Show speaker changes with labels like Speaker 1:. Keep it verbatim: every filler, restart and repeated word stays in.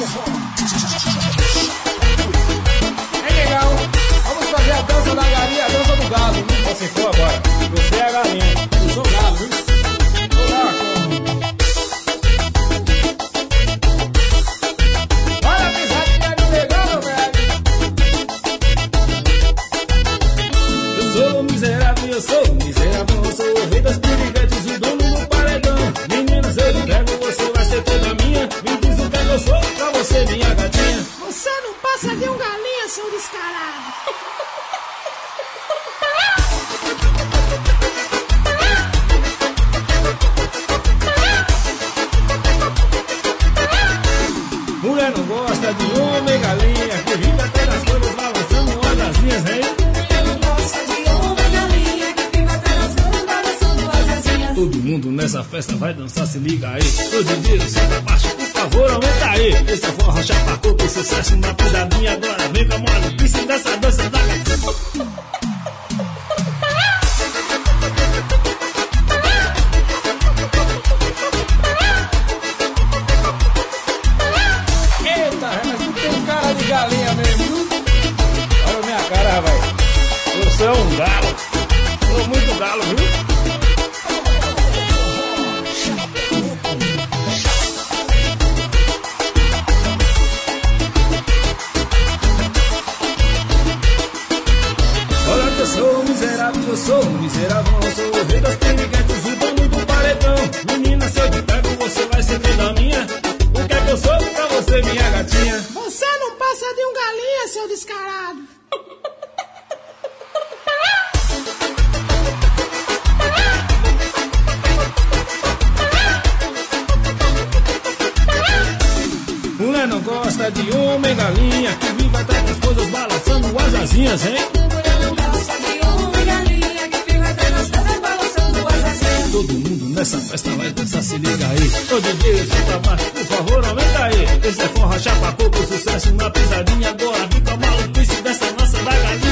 Speaker 1: É legal. Vamos fazer a dança da galinha, a dança do galo. Você for agora. Você é a galinha. Eu sou galo, viu? Vou lá, olha a pisadinha do legal, velho. Eu sou miserável, eu sou miserável. Eu sou o rei das piriguetes, o dono do paredão. Menina, se eu te pego, você vai ser toda minha. Me diz o que eu sou pra você, minha gatinha.
Speaker 2: Você não passa de um galinha, seu descarado.
Speaker 1: Mulher não gosta de homem galinha que vive até nas coisas balançando as asinhas, hein?
Speaker 2: Mulher não gosta de homem galinha que vive até nas coisas balançando as asinhas.
Speaker 1: Todo mundo nessa festa vai dançar, se liga aí. Todo dia senta baixo, por favor, aumenta aí. Esse é forró chapacoco, sucesso na pisadinha. Agora vem com a maluquice dessa dança da gatinha. Galinha mesmo, viu? Olha a minha cara, rapaz. Você é um galo. Sou muito galo, viu? Olha que eu sou miserável, eu sou miserável. Eu sou o rei das piriguetes, o dono do paredão. Menina, se eu te pego, você vai ser toda minha. O que é que eu sou pra você, minha gatinha?
Speaker 2: Você não passa de um galinha, seu descarado.
Speaker 1: Mulher não gosta de homem galinha que vive até com as coisas balançando as asinhas, hein?
Speaker 2: Mulher não gosta de homem galinha que vive até nas coisas balançando as asinhas.
Speaker 1: Todo mundo nessa festa vai dançar, se liga aí. Todo dia senta baixo, por favor, aumenta aí. Esse é forró chapacoco, sucesso na pisadinha. Agora fica maluquice dessa nossa da galinha.